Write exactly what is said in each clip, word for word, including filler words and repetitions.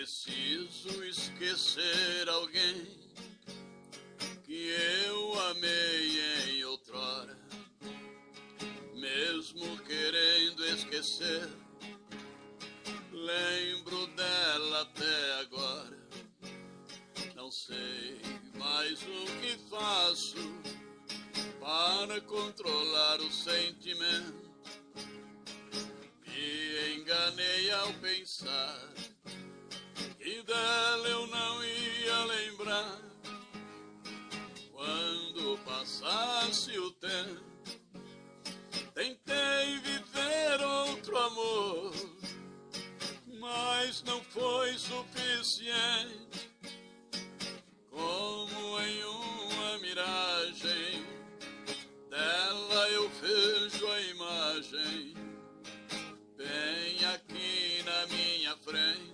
Preciso esquecer alguém que eu amei em outrora. Mesmo querendo esquecer, lembro dela até agora. Não sei mais o que faço para controlar o sentimento. Me enganei ao pensar que dela eu não ia lembrar. Quando passasse o tempo, tentei viver outro amor, mas não foi suficiente. Como em uma miragem dela eu vejo a imagem bem aqui na minha frente.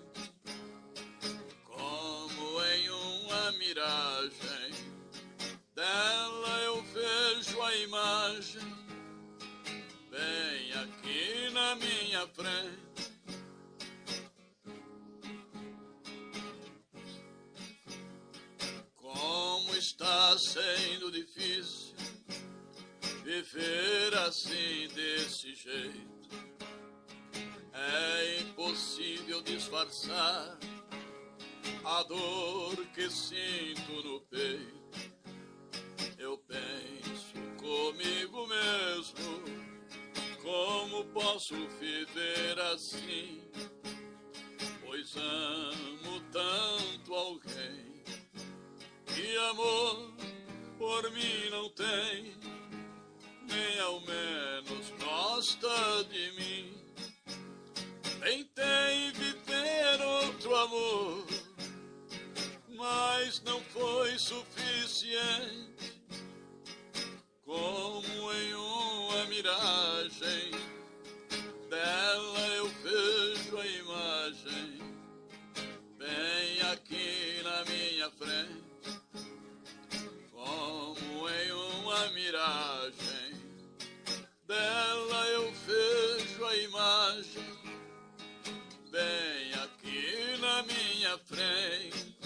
Como em uma miragem dela eu vejo a imagem bem aqui na minha frente. Como está sendo difícil viver assim desse jeito. É impossível disfarçar a dor que sinto no peito. Eu penso comigo mesmo, como posso viver assim? Pois amo tanto alguém que amor por mim não tem, nem ao menos gosta de mim. Tentei viver outro amor, mas não foi suficiente. Como em uma miragem dela eu vejo a imagem bem aqui na minha frente. Como em uma miragem dela eu vejo a imagem bem aqui na minha frente.